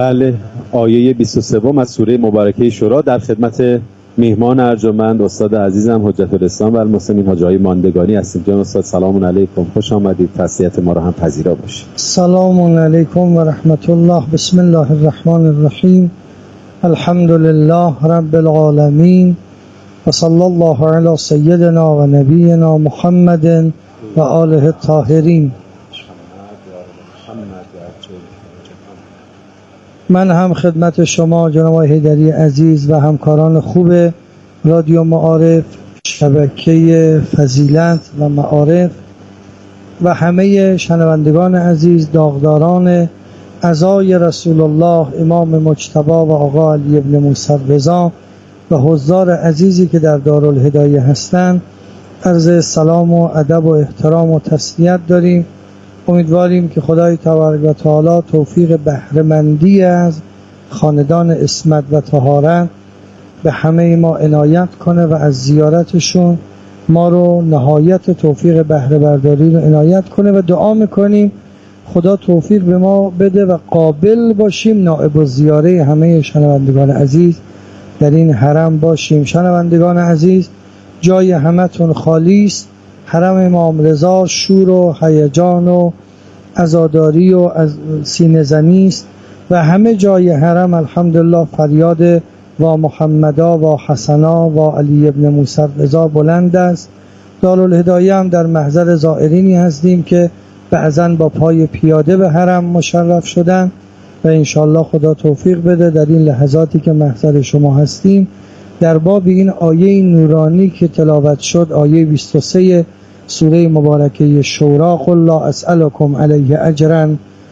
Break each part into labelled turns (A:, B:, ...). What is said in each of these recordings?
A: بله، آیه 23 از سوره مبارکه شورا. در خدمت میهمان ارجمند استاد عزیزم حجت الاسلام و المسلمین حاج آقای ماندگانی هستیم. جناب استاد سلام علیکم، خوش آمدید. تسلیت ما را هم پذیرا باشید.
B: سلام علیکم و رحمت الله. بسم الله الرحمن الرحیم. الحمد لله رب العالمین و صلی الله علی سیدنا و نبینا محمد و آله الطاهرین. من هم خدمت شما جناب حیدری عزیز و همکاران خوب رادیو معارف، شبکه فضیلت و معارف و همه شنوندگان عزیز، داغداران عزای رسول الله امام مجتبی و آقا علی بن موسی رضا و حضار عزیزی که در دارالهدایه هستند، عرض سلام و ادب و احترام و تسلیت داریم. امیدواریم که خدای تبارک و تعالی توفیق بهره‌مندی از خاندان عصمت و طهارت به همه ما عنایت کنه و از زیارتشون ما رو نهایت توفیق بهره برداری رو عنایت کنه و دعا میکنیم خدا توفیق به ما بده و قابل باشیم نائب الزیاره همه شنوندگان عزیز در این حرم باشیم. شنوندگان عزیز، جای همتون خالی است. حرم امام رضا شور و هیجان و عزاداری و سینه زنی است و همه جای حرم الحمدلله فریاد و محمدا و حسنا و علی ابن موسی رضا بلند است. دارالهدایه هم در محضر زائرینی هستیم که بعضاً با پای پیاده به حرم مشرف شدن و انشالله خدا توفیق بده در این لحظاتی که محضر شما هستیم در باب این آیه نورانی که تلاوت شد، آیه 23 سوره مبارکه شورا، قل لا اسألكم علیه اجرا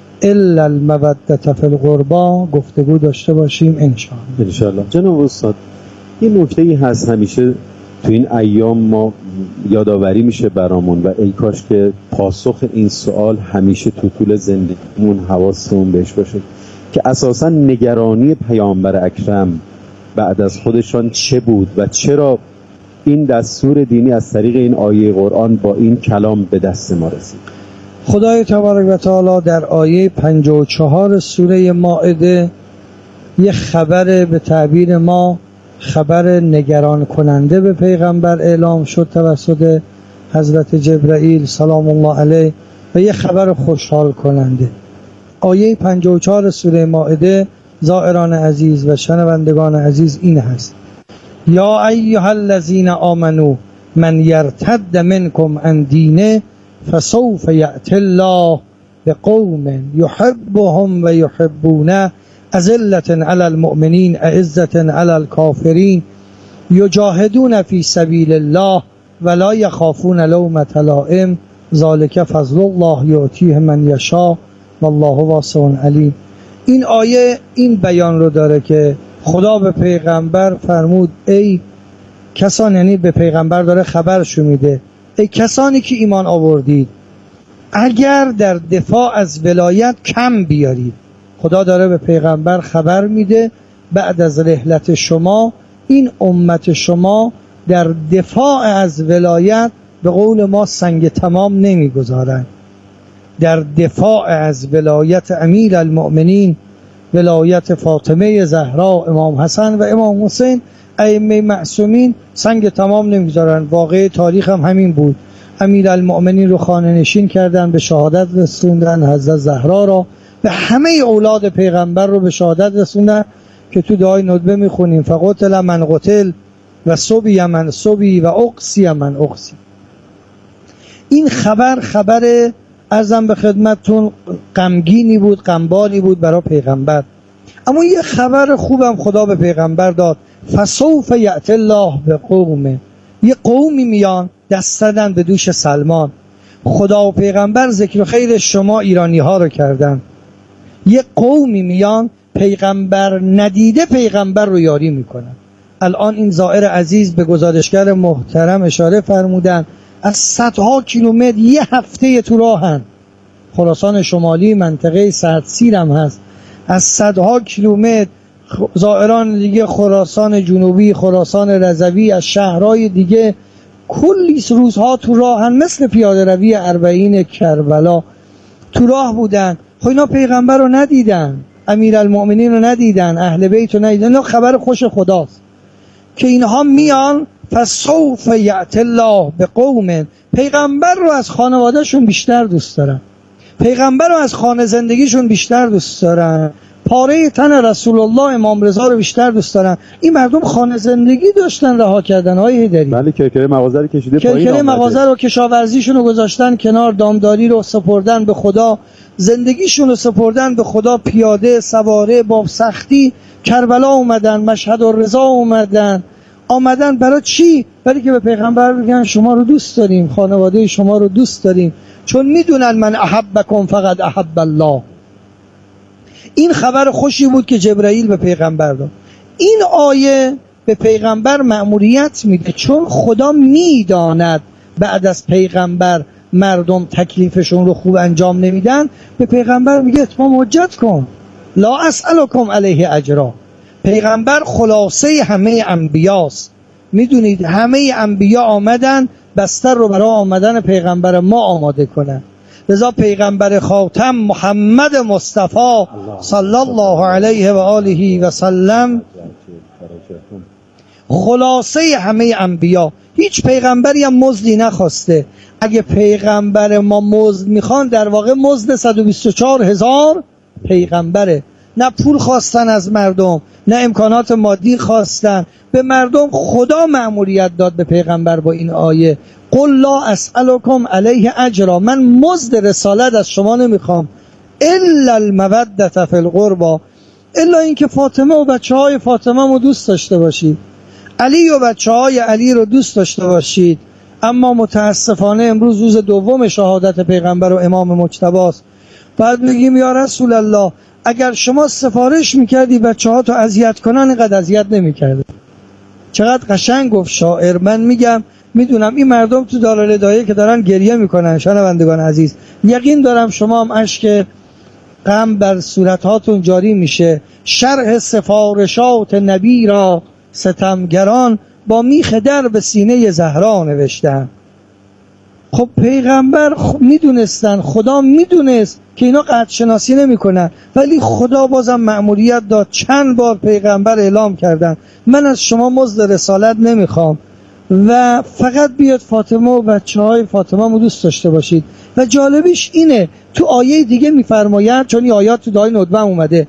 B: الا المودة فی القربا، گفتگو داشته باشیم انشاءالله.
A: جناب استاد، این نکته‌ای هست همیشه تو این ایام ما یادآوری میشه برامون و ای کاش که پاسخ این سوال همیشه تو طول زندگیمون حواسمون بهش باشه که اساساً نگرانی پیامبر اکرم بعد از خودشان چه بود و چرا این دستور دینی از طریق این آیه قرآن با این کلام به دست ما رسید.
B: خدای تبارک و تعالی در آیه 54 سوره مائده یه خبر به تعبیر ما خبر نگران کننده به پیغمبر اعلام شد توسط حضرت جبرائیل سلام الله علیه و یه خبر خوشحال کننده. آیه 54 سوره مائده زائران عزیز و شنوندگان عزیز این هست: یا ایها الذین آمنوا من یرتد منکم عن دینه فسوف یأتی الله بقوم یحبهم و یحبونه اذلة علی المؤمنین اعزة علی الکافرین یجاهدون فی سبیل الله ولا یخافون لومة لائم ذلک فضل الله یؤتیه من یشاء والله واسع علیم. این آیه این بیان رو داره که خدا به پیغمبر فرمود ای کسان، یعنی به پیغمبر داره خبرشو میده، ای کسانی که ایمان آوردید اگر در دفاع از ولایت کم بیارید. خدا داره به پیغمبر خبر میده بعد از رحلت شما این امت شما در دفاع از ولایت به قول ما سنگ تمام نمیگذارن. در دفاع از ولایت امیر المؤمنین، ولایت فاطمه زهرا، امام حسن و امام حسین ائمه معصومین سنگ تمام نمیگذارن. واقع تاریخ هم همین بود. امیر المؤمنین رو خانه نشین کردن، به شهادت رسوندن حضرت زهرا را، به همه اولاد پیغمبر رو به شهادت رسوندن که تو دعای ندبه میخونیم فقتل من قتل و صبی من صبی و اقسی من اقسی. این خبر ارزم به خدمتتون غمگینی بود، غمباری بود برای پیغمبر، اما یه خبر خوبم خدا به پیغمبر داد: فسوف یأتی الله بقوم، یه قومی میان دست زدن به دوش سلمان. خدا و پیغمبر ذکر خیر شما ایرانی ها رو کردن. یه قومی میان پیغمبر ندیده پیغمبر رو یاری میکنن. الان این زائر عزیز به گزارشگر محترم اشاره فرمودن از صدها کیلومتر یه هفته تو راهن. خراسان شمالی منطقه سردسیر هم هست. از صدها کیلومتر زائران دیگه خراسان جنوبی، خراسان رضوی، از شهرهای دیگه کلی روزها تو راهن، مثل پیاده روی 40 کربلا تو راه بودن. خب اینا پیغمبر رو ندیدن، امیرالمؤمنین رو ندیدن، اهل بیت رو ندیدن. اینا خبر خوش خداست که اینها میان فسوف یأتی الله بقوم، پیغمبر رو از خانوادهشون بیشتر دوست دارن، پیغمبر رو از خانه زندگیشون بیشتر دوست دارن، پاره تن رسول الله امام رضا رو بیشتر دوست دارن. این مردم خانه زندگی داشتن رها کردن های هیدری.
A: بله کرکره مغازه رو کشیده پایین،
B: کرکره مغازه رو کشاورزیشون رو گذاشتن کنار، دامداری رو سپردن به خدا، زندگیشون رو سپردن به خدا، پیاده سواره با سختی کربلا اومدن، مشهد الرضا آمدن برای چی؟ برای که به پیغمبر بگن شما رو دوست داریم، خانواده شما رو دوست داریم، چون میدونن من احبکم فقط احب الله. این خبر خوشی بود که جبرائیل به پیغمبر داد. این آیه به پیغمبر مأموریت میده، چون خدا میداند بعد از پیغمبر مردم تکلیفشون رو خوب انجام نمیدن، به پیغمبر میگه اتمام حجت کن، لا اسألکم علیه اجرا. پیغمبر خلاصه همه انبیاست. میدونید همه انبیا آمدن بستر رو برای آمدن پیغمبر ما آماده کنن، لذا پیغمبر خاتم محمد مصطفی صلی الله علیه و آله و سلم خلاصه همه انبیا. هیچ پیغمبری هم مزدی نخواسته. اگه پیغمبر ما مزد میخوان، در واقع مزد 124,000 پیغمبره. نه پول خواستن از مردم، نه امکانات مادی خواستن، به مردم خدا مأموریت داد به پیغمبر با این آیه قل لا اسألکم علیه اجرا، من مزد رسالت از شما نمیخوام، الا المودة فی القربى، الا اینکه فاطمه و بچه های فاطمه رو دوست داشته باشید، علی و بچه های علی رو دوست داشته باشید. اما متاسفانه امروز روز دوم شهادت پیغمبر و امام مجتباست. بعد میگیم یا رسول الله اگر شما سفارش میکردی بچه ها تو اذیت کنن، اینقدر اذیت نمیکرده. چقدر قشنگ گفت شاعر. من میگم میدونم این مردم تو دارالهدایه که دارن گریه میکنن، شنوندگان عزیز، یقین دارم شما هم اشک غم بر صورتهاتون جاری میشه. شرح سفارشات نبی را ستمگران با میخ در به سینه زهرا نوشتن. خب پیغمبر میدونستن، خدا میدونست که اینا قدر شناسی نمیکنن، ولی خدا بازم مأموریت داد. چند بار پیغمبر اعلام کردن من از شما مزد رسالت نمیخوام و فقط بیاد فاطمه و بچه های فاطمه رو دوست داشته باشید. و جالبیش اینه تو آیه دیگه میفرماید، چون این آیات تو دعای ندبه اومده،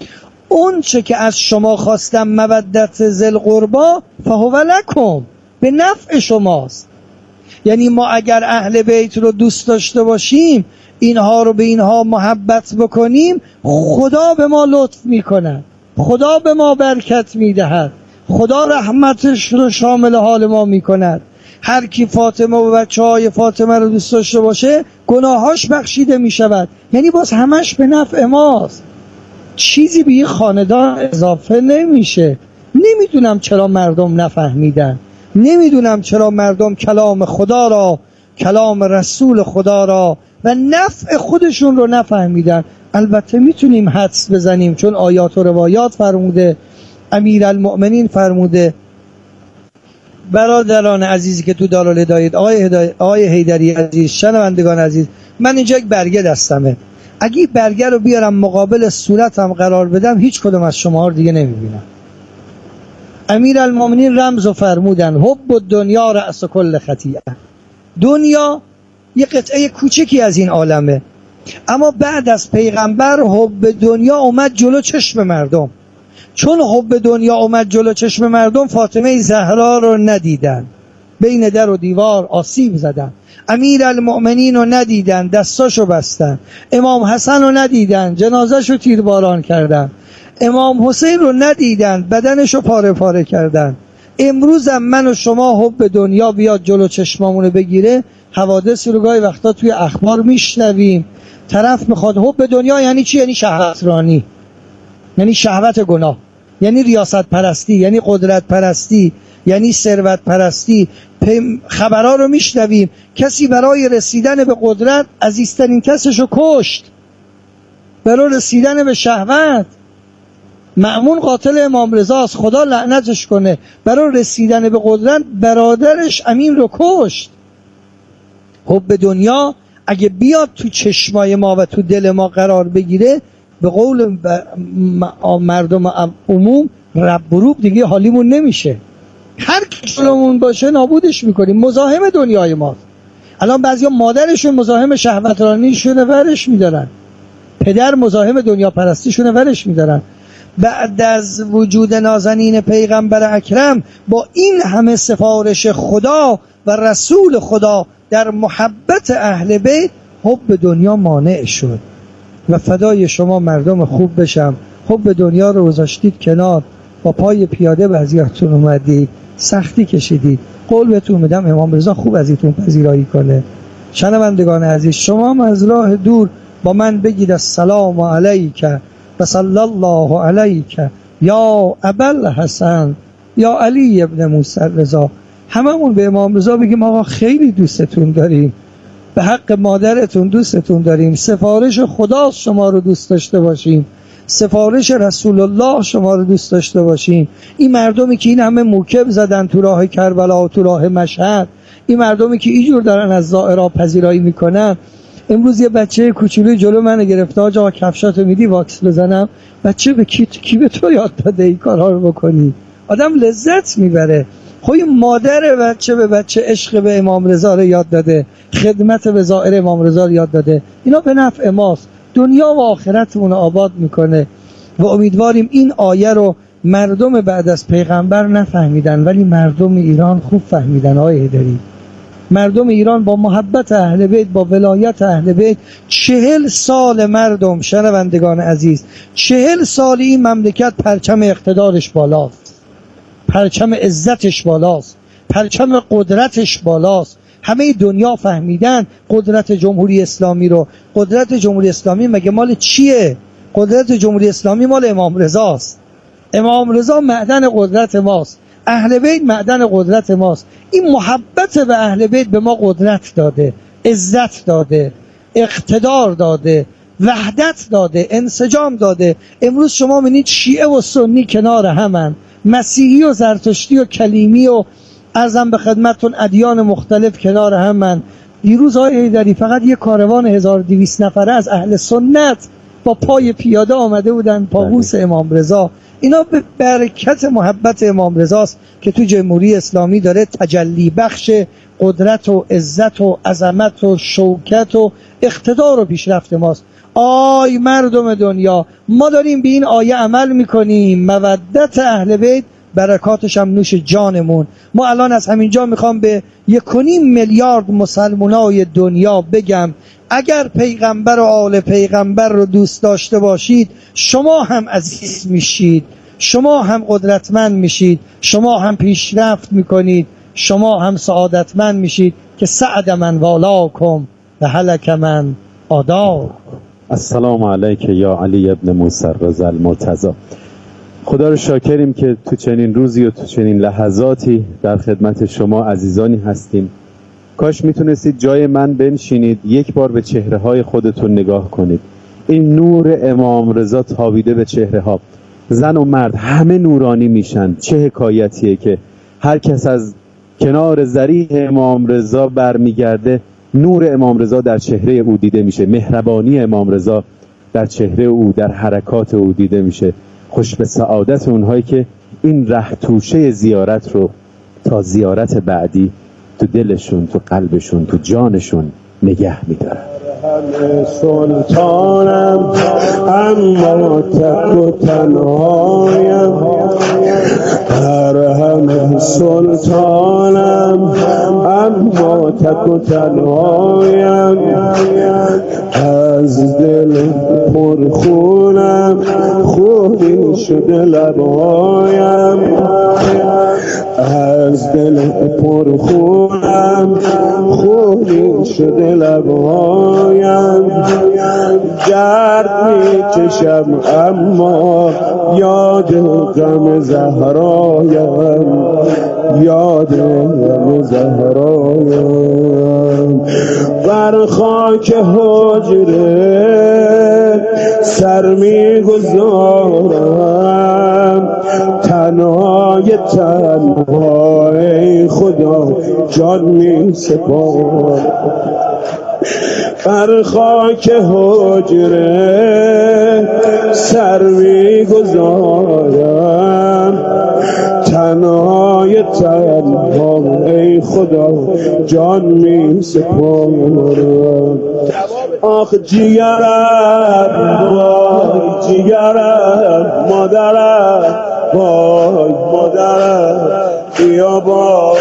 B: اون چه که از شما خواستم مودت ذی القربی فهو لکم، به نفع شماست. یعنی ما اگر اهل بیت رو دوست داشته باشیم، اینها رو به اینها محبت بکنیم، خدا به ما لطف میکنه، خدا به ما برکت میدهد، خدا رحمتش رو شامل حال ما میکند. هر کی فاطمه و بچه های فاطمه رو دوست داشته باشه گناهاش بخشیده میشود. یعنی باز همش به نفع ماست، چیزی به این خاندان اضافه نمیشه. نمیدونم چرا مردم نفهمیدن، نمیدونم چرا مردم کلام خدا را، کلام رسول خدا را و نفع خودشون رو نفهمیدن. البته میتونیم حدس بزنیم، چون آیات و روایات فرموده، امیرالمؤمنین فرموده. برادران عزیزی که تو دارالهدایه، آقای حیدری عزیز، شنوندگان عزیز، من اینجا یک برگه دستمه، اگه برگه رو بیارم مقابل صورتم قرار بدم، هیچ کدوم از شما رو دیگه نمیبینم. امیرالمؤمنین رمز و فرمودن حب الدنیا رأس کل خطیئه. دنیا یه قطعه کوچکی از این عالمه، اما بعد از پیغمبر حب دنیا اومد جلو چشم مردم. چون حب دنیا اومد جلو چشم مردم، فاطمه زهرا رو ندیدن، بین در و دیوار آسیب زدن. امیرالمؤمنین رو ندیدن، دستاشو بستن. امام حسن رو ندیدن، جنازه‌شو تیرباران کردن. امام حسین رو ندیدن، بدنشو پاره پاره کردن. امروز هم من و شما حب دنیا بیاد جلو چشمامونو بگیره، حوادث رو گاهی وقتا توی اخبار میشنویم. طرف میخواد حب دنیا یعنی چی؟ یعنی شهوت رانی، یعنی شهوت گناه، یعنی ریاست پرستی، یعنی قدرت پرستی، یعنی ثروت پرستی. خبرها رو میشنویم کسی برای رسیدن به قدرت عزیزترین کسشو کشت، برای رسیدن به شهوت. مأمون قاتل امام رضا است، خدا لعنتش کنه، برای رسیدن به قدرت برادرش امین رو کشت. حب دنیا اگه بیاد تو چشمای ما و تو دل ما قرار بگیره، به قول مردم عموم رب روب دیگه حالیمون نمیشه. هر کی جلومون باشه نابودش میکنیم. مزاحم دنیای ما. الان بعضیا مادرشون مزاحم شهوترانیشونه ورش میدارن، پدر مزاحم دنیا پرستیشونه ورش میدارن. بعد از وجود نازنین پیغمبر اکرم با این همه سفارش خدا و رسول خدا در محبت اهل بیت، حب دنیا مانع شد. و فدای شما مردم خوب بشم، حب دنیا رو گذاشتید کنار، با پای پیاده بعضیاتون اومدید، سختی کشیدید. قول بهتون میدم امام رضا خوب ازتون پذیرایی کنه. شنوندگان عزیز، شما هم از راه دور با من بگید السلام علیک و صلی الله علیک یا ابوالحسن یا علی ابن موسی رضا. هممون به امام رضا بگیم آقا خیلی دوستتون داریم، به حق مادرتون دوستتون داریم، سفارش خدا شما رو دوست داشته باشیم، سفارش رسول الله شما رو دوست داشته باشیم. این مردمی که این همه موکب زدن تو راه کربلا و تو راه مشهد، این مردمی که اینجور دارن از زائرها پذیرایی میکنن. امروز یه بچه کوچولوی جلو من گرفته، آقا کفشاتو میدی واکس بزنم. بچه به کی به تو یاد داده این کارها رو بکنی؟ آدم لذت میبره. خوی مادر بچه به بچه عشق به امام رضا رو یاد داده، خدمت به زائر امام رضا رو یاد داده. اینا به نفع ماست، دنیا و آخرتمون آباد میکنه. و امیدواریم این آیه رو مردم بعد از پیغمبر نفهمیدن ولی مردم ایران خوب فهمیدن. آیه داری مردم ایران با محبت اهل بیت، با ولایت اهل بیت، 40 سال مردم، شنوندگان عزیز، 40 سال این مملکت پرچم اقتدارش بالاست، پرچم عزتش بالاست، پرچم قدرتش بالاست. همه دنیا فهمیدن قدرت جمهوری اسلامی رو. قدرت جمهوری اسلامی مگه مال چیه؟ قدرت جمهوری اسلامی مال امام رضاست. امام رضا معدن قدرت ماست، اهل بیت معدن قدرت ماست. این محبت به اهل بیت به ما قدرت داده، عزت داده، اقتدار داده، وحدت داده، انسجام داده. امروز شما می‌بینید شیعه و سنی کنار همن، مسیحی و زرتشتی و کلیمی و عرضم به خدمتتون ادیان مختلف کنار همن. دیروز آقای حیدری فقط یک کاروان 1200 نفره از اهل سنت با پای پیاده آمده بودن پابوس امام رضا. اینا به برکت محبت امام رضاست که تو جمهوری اسلامی داره تجلی بخش قدرت و عزت و عظمت و شوکت و اقتدار و پیشرفت ماست. آی مردم دنیا، ما داریم به این آیه عمل میکنیم، مودت اهل بیت برکاتش هم نوش جانمون. ما الان از همینجا میخوام به 1.5 میلیارد مسلمانای دنیا بگم اگر پیغمبر و آل پیغمبر رو دوست داشته باشید، شما هم عزیز میشید، شما هم قدرتمند میشید، شما هم پیشرفت میکنید، شما هم سعادتمند میشید که سعد من والاکم و هلک من آداکم.
A: السلام علیک یا علی ابن موسی رضا المرتضی. خدا رو شاکریم که تو چنین روزی و تو چنین لحظاتی در خدمت شما عزیزانی هستیم. کاش میتونستید جای من بنشینید، یک بار به چهره های خودتون نگاه کنید. این نور امام رضا تابیده به چهره ها، زن و مرد همه نورانی میشن. چه حکایتیه که هر کس از کنار ضریح امام رضا برمیگرده، نور امام رضا در چهره او دیده میشه، مهربانی امام رضا در چهره او، در حرکات او دیده میشه. خوش به سعادت اونهایی که این ره توشه زیارت رو تا زیارت بعدی تو دلشون، تو قلبشون، تو جانشون نگه میدارن.
C: همه سلطانم اما تک و تنهایم، هر همه سلطانم اما تک و تنهایم، از دل پرخونم خونین شده لبهایم، از دل پرخونم خونین شده لبهایم، درد میچشم اما یاد غم زهرایم، یاد غم زهرایم، بر خاک حجره سر میگذارم، تنهای تنهای خدا جان می سپارم، بر خاک حجره سر میگذارم، تنهای تنها ای خدا جان می سپارم. آخ جیگرم وای جیگرم، مادرم وای مادرم، بیا با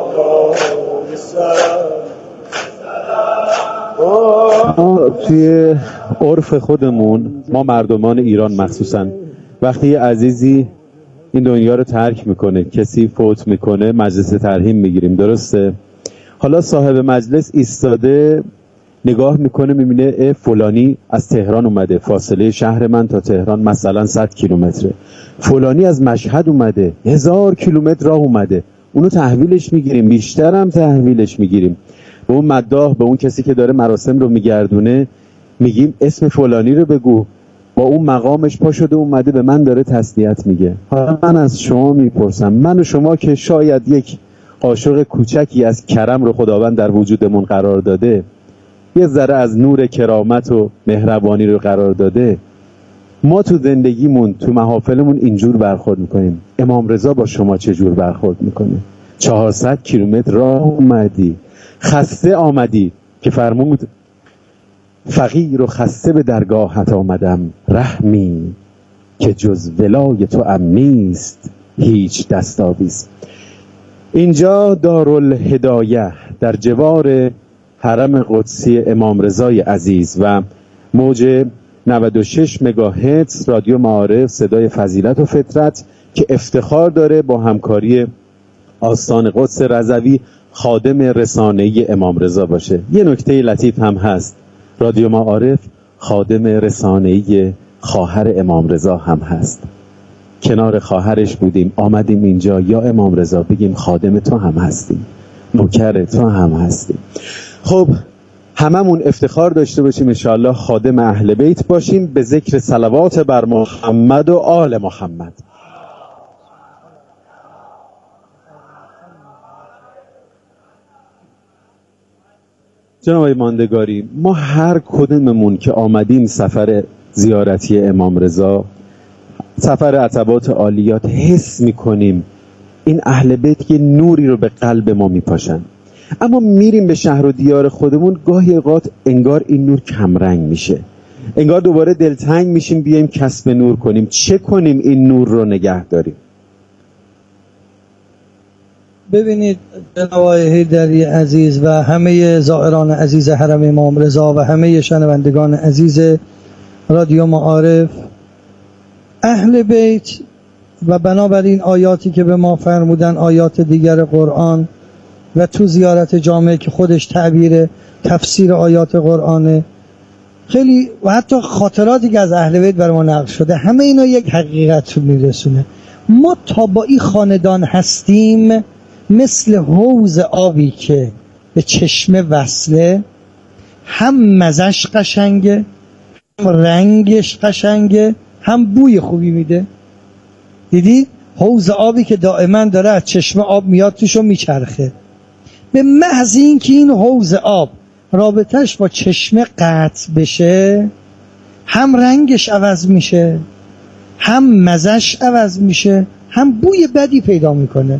A: توی عرف خودمون ما مردمان ایران مخصوصا وقتی یه عزیزی این دنیا رو ترک میکنه، کسی فوت میکنه، مجلس ترحیم میگیریم، درسته؟ حالا صاحب مجلس ایستاده نگاه میکنه میبینه فلانی از تهران اومده، فاصله شهر من تا تهران مثلا 100 کیلومتره، فلانی از مشهد اومده 1000 کیلومتر راه اومده، اونو تحویلش میگیریم، بیشتر هم تحویلش میگیریم. به اون مداح، به اون کسی که داره مراسم رو میگردونه میگیم اسم فلانی رو بگو، با اون مقامش پا شده اومده به من داره تسلیت میگه. حالا من از شما میپرسم، من و شما که شاید یک قاشق کوچکی از کرم رو خداوند در وجودمون قرار داده، یه ذره از نور کرامت و مهربانی رو قرار داده، ما تو زندگیمون تو محافلمون اینجور برخورد میکنیم، امام رضا با شما چجور برخورد میکنه؟ 400 کیلومتر راه اومدی، خسته آمدی که فرمود فقیر و خسته به درگاهت آمدم، رحمی که جز ولای تو نیست هیچ دستاویز. اینجا دارالهدایه در جوار حرم قدسی امام رضای عزیز و موج 96 مگاهرتز رادیو معارف صدای فضیلت و فطرت که افتخار داره با همکاری آستان قدس رضوی خادم رسانه‌ای امام رضا باشه. یه نکته لطیف هم هست، رادیو معارف خادم رسانه‌ای خواهر امام رضا هم هست. کنار خواهرش بودیم، آمدیم اینجا یا امام رضا بگیم خادم تو هم هستیم، نوکر تو هم هستیم. خب هممون افتخار داشته باشیم انشاءالله خادم اهل بیت باشیم به ذکر صلوات بر محمد و آل محمد. جناب آقای ماندگاری، ما هر کدوممون که آمدیم سفر زیارتی امام رضا، سفر عتبات عالیات، حس میکنیم این اهل بیت که نوری رو به قلب ما میپاشن، اما میریم به شهر و دیار خودمون گاهی اوقات انگار این نور کمرنگ میشه، انگار دوباره دلتنگ میشیم بیایم کسب نور کنیم. چه کنیم این نور رو نگه داریم؟
B: ببینید جناب آقای حیدری عزیز و همه زائران عزیز حرم امام رضا و همه شنوندگان عزیز رادیو معارف، اهل بیت و بنابراین آیاتی که به ما فرمودن آیات دیگر قرآن و تو زیارت جامعه که خودش تعبیر تفسیر آیات قرآنه، خیلی و حتی خاطراتی که از اهل بیت برای ما نقل شده، همه اینا یک حقیقت رو میرسونه. ما تا با این خاندان هستیم مثل حوض آبی که به چشمه وصله، هم مزش قشنگه، هم رنگش قشنگه، هم بوی خوبی میده. دیدید حوض آبی که دائما داره از چشمه آب میاد توشو میچرخه، به محض این که این حوض آب رابطش با چشمه قطع بشه، هم رنگش عوض میشه، هم مزش عوض میشه، هم بوی بدی پیدا میکنه.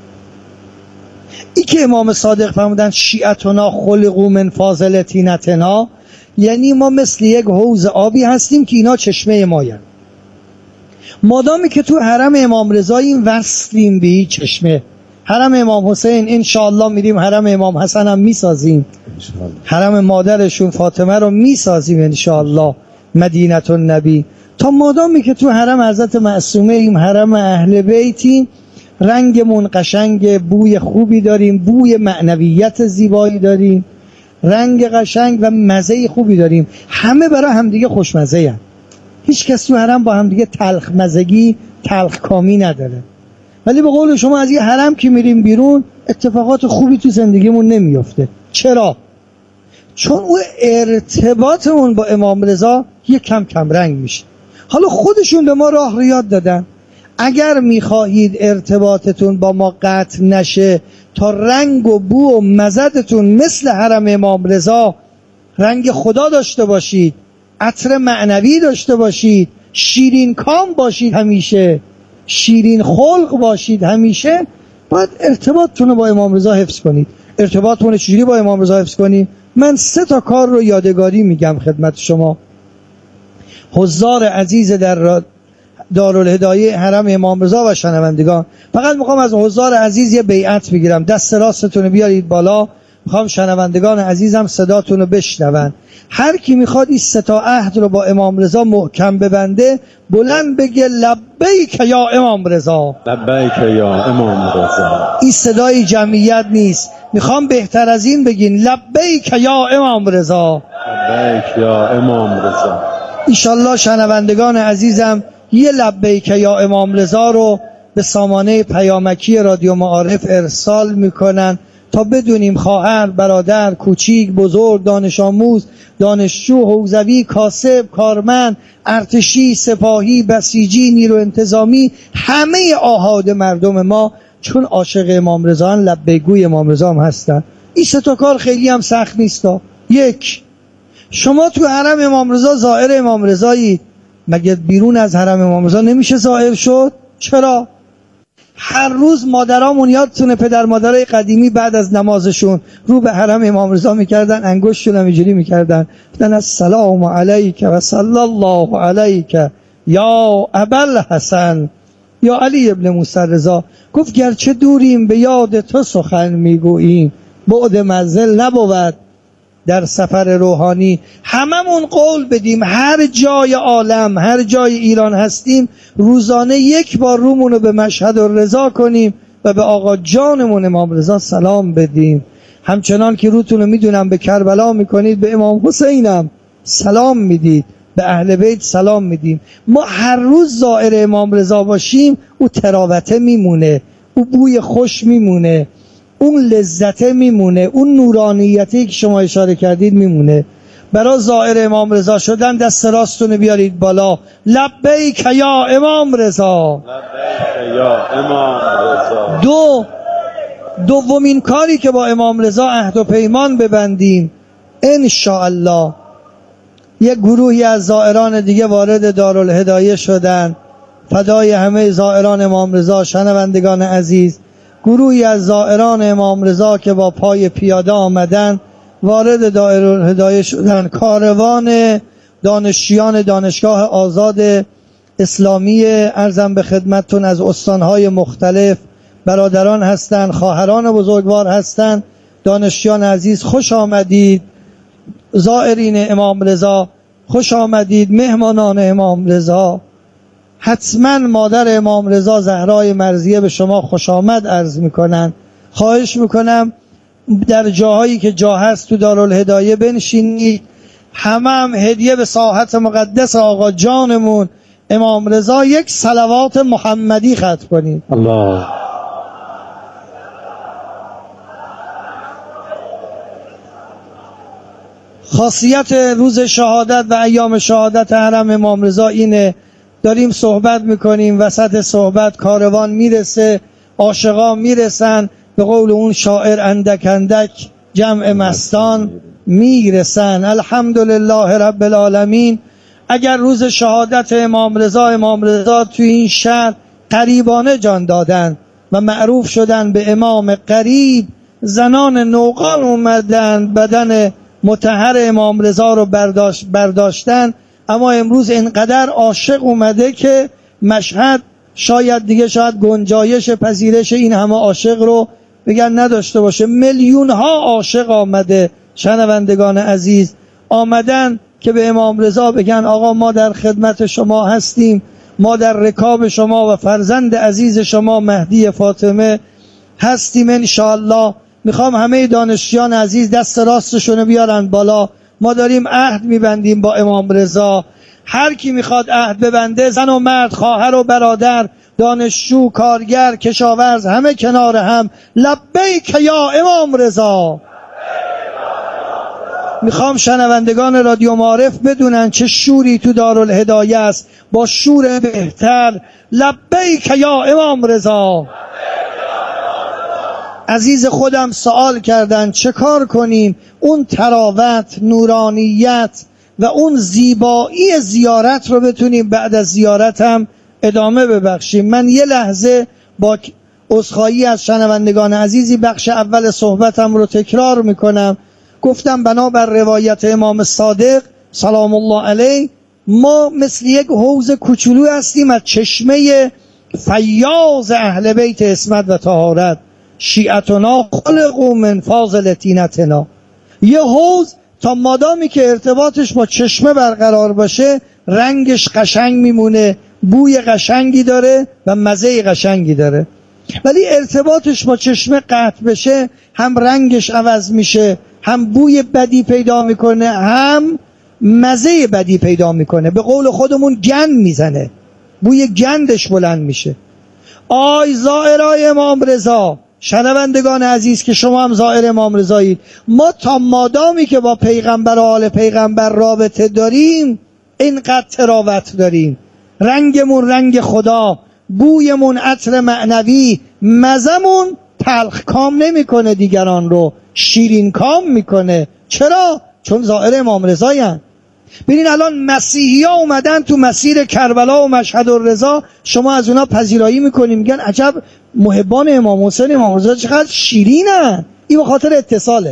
B: ای که امام صادق فرمودن شیعتنا خلقوا من فاضل طینتنا، یعنی ما مثل یک حوض آبی هستیم که اینا چشمه ماین. مادامی که تو حرم امام رضاییم وصلیم به این چشمه، حرم امام حسین انشاءالله میریم، حرم امام حسن هم میسازیم، حرم مادرشون فاطمه رو میسازیم انشاءالله، مدینه النبی. تا مادامی که تو حرم حضرت معصومه ایم، حرم اهل بیتیم، رنگمون قشنگ، بوی خوبی داریم، بوی معنویت زیبایی داریم، رنگ قشنگ و مزه خوبی داریم، همه برای همدیگه خوشمزه هم. هیچ کس تو حرم با همدیگه تلخ مزگی تلخ کامی نداره. ولی به قول شما از یه حرم که میریم بیرون اتفاقات خوبی تو زندگیمون نمیفته. چرا؟ چون اون ارتباطمون با امام رضا یه کم کم رنگ میشه. حالا خودشون به ما راه رو یاد دادن، اگر میخواهید ارتباطتون با ما قطع نشه، تا رنگ و بو و مزدتون مثل حرم امام رضا رنگ خدا داشته باشید، عطر معنوی داشته باشید، شیرین کام باشید، همیشه شیرین خلق باشید، همیشه باید ارتباطتون رو با امام رضا حفظ کنید. ارتباطتون چجوری با امام رضا حفظ کنید؟ من 3 تا کار رو یادگاری میگم خدمت شما. حضار عزیز در دارالهدایه حرم امام رضا و شنوندگان، فقط میخوام از حضار عزیز یه بیعت بگیرم. دست راستتون رو بیارید بالا، میخوام شنوندگان عزیزم صداتون رو بشنون. هر کی میخواد این 3 تا عهد رو با امام رضا محکم ببنده، بلند بگه لبیک یا امام رضا.
A: لبیک یا امام رضا.
B: این صدای جمعیت نیست، میخوام بهتر از این بگین لبیک یا امام رضا.
A: لبیک یا امام رضا.
B: ایشالله شنوندگان عزیزم یه لبیک یا امام رضا رو به سامانه پیامکی رادیو معارف ارسال میکنن تا بدونیم خواهر، برادر، کوچیک، بزرگ، دانش آموز، دانشجو، حوزوی، کاسب، کارمند، ارتشی، سپاهی، بسیجی، نیرو انتظامی، همه آحاد مردم ما چون عاشق امام رضا ان، لبیک‌گوی امام رضا هم هستن. این 3 تا کار خیلی هم سخت نیستا. 1، شما تو حرم امام رضا زائر امام رضایی، مگه بیرون از حرم امام رضا نمیشه زائر شد؟ چرا؟ هر روز مادرامون یادتونه پدر مادرای قدیمی بعد از نمازشون رو به حرم امام رضا میکردن، انگشتشون هم اینجوری میکردن، گفتن السلام علیک و صلی الله علیک یا ابوالحسن یا علی ابن موسی رضا. گفت گرچه دوریم به یاد تو سخن میگوییم، بعد منزل نبود در سفر روحانی. هممون قول بدیم هر جای عالم، هر جای ایران هستیم، روزانه 1 بار رومون رو به مشهد الرضا کنیم و به آقا جانمون امام رضا سلام بدیم. همچنان که روتون رو میدونم به کربلا میکنید، به امام حسینم سلام میدید، به اهل بیت سلام میدیم. ما هر روز زائر امام رضا باشیم، او تراوته میمونه، او بوی خوش میمونه، اون لذته میمونه، اون نورانیتی که شما اشاره کردید میمونه. برای زائر امام رضا شدن دست راستون بیارید بالا، لبیک یا امام رضا.
A: لبیک یا امام رضا.
B: دومین کاری که با امام رضا عهد و پیمان ببندیم، انشاءالله یک گروهی از زائران دیگه وارد دارالهدایه شدن، فدای همه زائران امام رضا. شنوندگان عزیز، گروهی از زائران امام رضا که با پای پیاده آمدن وارد دارالهدایه شدن. کاروان دانشجویان دانشگاه آزاد اسلامی ارزم به خدمتتون از استانهای مختلف برادران هستند، خواهران بزرگوار هستند. دانشجویان عزیز خوش آمدید، زائرین امام رضا خوش آمدید، مهمانان امام رضا. حتما مادر امام رضا زهرای مرضیه به شما خوش آمد عرض میکنن. خواهش میکنم در جاهایی که جا هست تو دارالهدایه بنشینید. هم هدیه به ساحت مقدس آقا جانمون امام رضا 1 صلوات محمدی ختم کنید.
A: الله.
B: خاصیت روز شهادت و ایام شهادت حرم امام رضا اینه، داریم صحبت میکنیم، وسط صحبت کاروان میرسه، عاشقان میرسن، به قول اون شاعر اندک اندک جمع مستان میرسن. الحمدلله رب العالمین. اگر روز شهادت امام رضا تو این شهر قریبانه جان دادن و معروف شدن به امام قریب، زنان نوقان اومدن بدن مطهر امام رضا رو برداشتن. اما امروز اینقدر عاشق اومده که مشهد شاید گنجایش پذیرش این همه عاشق رو بگن نداشته باشه. میلیون ها عاشق آمده. شنوندگان عزیز آمدن که به امام رضا بگن آقا ما در خدمت شما هستیم، ما در رکاب شما و فرزند عزیز شما مهدی فاطمه هستیم انشاءالله. میخوام همه دانشجویان عزیز دست راستشون بیارن بالا. ما داریم عهد میبندیم با امام رضا. هر کی میخواد عهد ببنده، زن و مرد، خواهر و برادر، دانشجو، کارگر، کشاورز، همه کنار هم لبیک یا امام رضا. میخوام شنوندگان رادیو معارف بدونن چه شوری تو دارالهدایه است. با شور بهتر لبیک یا امام رضا. عزیز خودم سوال کردن چه کار کنیم اون تراوت، نورانیت و اون زیبایی زیارت رو بتونیم بعد از زیارت هم ادامه ببخشیم. من یه لحظه با عذرخواهی از شنوندگان عزیزی بخش اول صحبتم رو تکرار میکنم. گفتم بنابر روایت امام صادق سلام الله علیه ما مثل یک حوض کوچولو هستیم از چشمه فیاض اهل بیت عصمت و طهارت. شیعتنا خلقوا من فاضل طینتنا. یه حوض تا مادامی که ارتباطش با چشمه برقرار باشه رنگش قشنگ میمونه، بوی قشنگی داره و مزه قشنگی داره. ولی ارتباطش با چشمه قطع بشه هم رنگش عوض میشه، هم بوی بدی پیدا میکنه، هم مزه بدی پیدا میکنه. به قول خودمون گند میزنه، بوی گندش بلند میشه. آی زائرای امام رضا، شنوندگان عزیز که شما هم زائر امام رضایید، ما تا مادامی که با پیغمبر و آل پیغمبر رابطه داریم اینقدر تراوت داریم، رنگمون رنگ خدا، بویمون عطر معنوی، مزمون تلخ کام نمیکنه دیگران رو، شیرین کام میکنه. چرا؟ چون زائر امام رضایند. ببین الان مسیحی ها اومدن تو مسیر کربلا و مشهد الرضا، شما از اونا پذیرایی میکنیم، میگن عجب محبان امام حسین امام رضا چقدر شیرینن. این به خاطر اتصاله.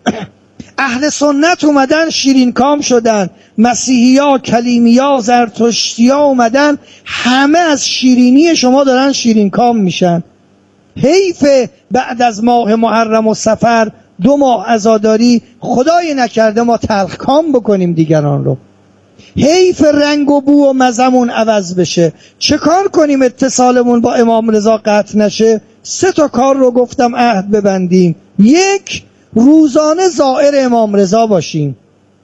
B: اهل سنت اومدن شیرین کام شدن، مسیحی ها، کلیمی ها، زرتشتی ها اومدن همه از شیرینی شما دارن شیرین کام میشن. حیف بعد از ماه محرم و صفر 2 ماه عزاداری خدای نکرده ما تلخ کام بکنیم دیگران رو. حیف رنگ و بو و مزمون عوض بشه. چه کار کنیم اتصالمون با امام رضا قطع نشه؟ 3 تا کار رو گفتم عهد ببندیم. 1، روزانه زائر امام رضا باشیم.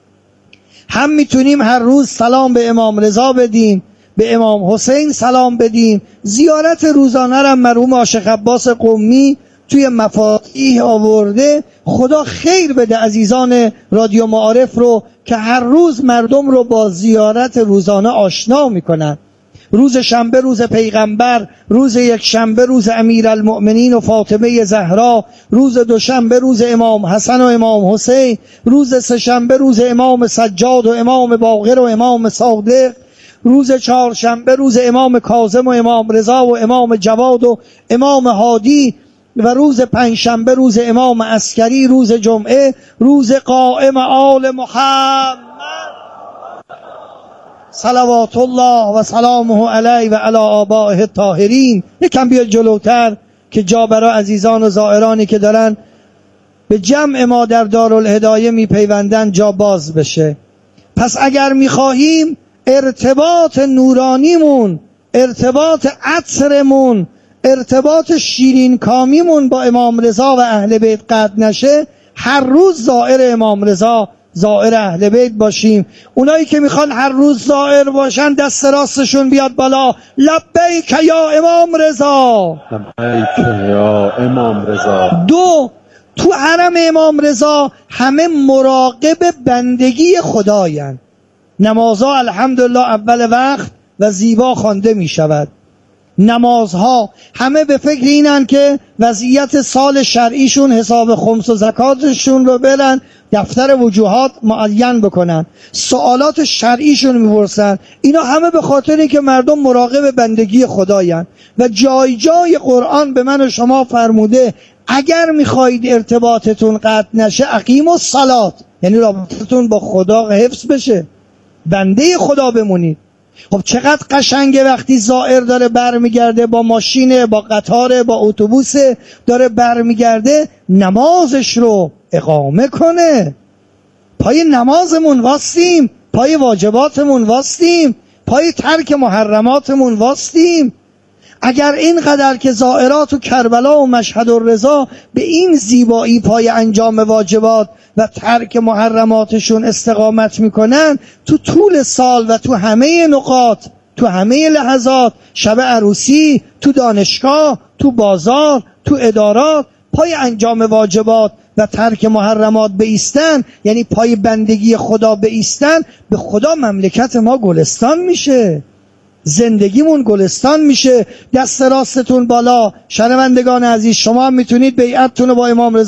B: هم میتونیم هر روز سلام به امام رضا بدیم، به امام حسین سلام بدیم. زیارت روزانه را مرحوم عاشق عباس قمی توی مفاتیح آورده. خدا خیر بده عزیزان رادیو معارف رو که هر روز مردم رو با زیارت روزانه آشنا میکنن. روز شنبه روز پیغمبر، روز یک شنبه روز امیرالمؤمنین و فاطمه زهرا، روز دوشنبه روز امام حسن و امام حسین، روز سه‌شنبه روز امام سجاد و امام باقر و امام صادق، روز چهارشنبه روز امام کاظم و امام رضا و امام جواد و امام هادی، و روز پنجشنبه روز امام عسکری، روز جمعه روز قائم آل محمد صلوات الله و سلامه علیه و علی آبائه الطاهرین. یکم بیا جلوتر که جا برای عزیزان و زائرانی که دارن به جمع ما در دارالهدایه میپیوندن جا باز بشه. پس اگر میخواهیم ارتباط نورانیمون، ارتباط عطرمون، ارتباط شیرین کامیمون با امام رضا و اهل بیت قطع نشه، هر روز زائر امام رضا، زائر اهل بیت باشیم. اونایی که میخوان هر روز زائر باشن دست راستشون بیاد بالا. لبیک یا امام رضا،
A: لبیک یا امام رضا.
B: 2، تو حرم امام رضا همه مراقب بندگی خدایند. نمازها الحمدلله اول وقت و زیبا خوانده می شود. نمازها همه به فکر اینن که وضعیت سال شرعیشون، حساب خمس و زکاتشون رو برن دفتر وجوهات معین بکنن، سوالات شرعیشون میپرسن. اینا همه به خاطر اینکه مردم مراقب بندگی خدایند. و جای جای قرآن به من و شما فرموده اگر میخواهید ارتباطتون قطع نشه اقیموا الصلاة، یعنی رابطتون با خدا حفظ بشه، بنده خدا بمونید. خب چقدر قشنگه وقتی زائر داره برمیگرده با ماشین، با قطار، با اتوبوس داره برمیگرده نمازش رو اقامه کنه. پای نمازمون واستیم، پای واجباتمون واستیم، پای ترک محرماتمون واستیم. اگر اینقدر که زائرات و کربلا و مشهد الرضا به این زیبایی پای انجام واجبات و ترک محرماتشون استقامت میکنن، تو طول سال و تو همه نقاط، تو همه لحظات، شب عروسی، تو دانشگاه، تو بازار، تو ادارات، پای انجام واجبات و ترک محرمات بایستن، یعنی پای بندگی خدا بایستن، به خدا مملکت ما گلستان میشه. زندگیمون گلستان میشه. دست راستتون بالا. شنوندگان عزیز، شما هم میتونید بیعتتون رو با امام رضا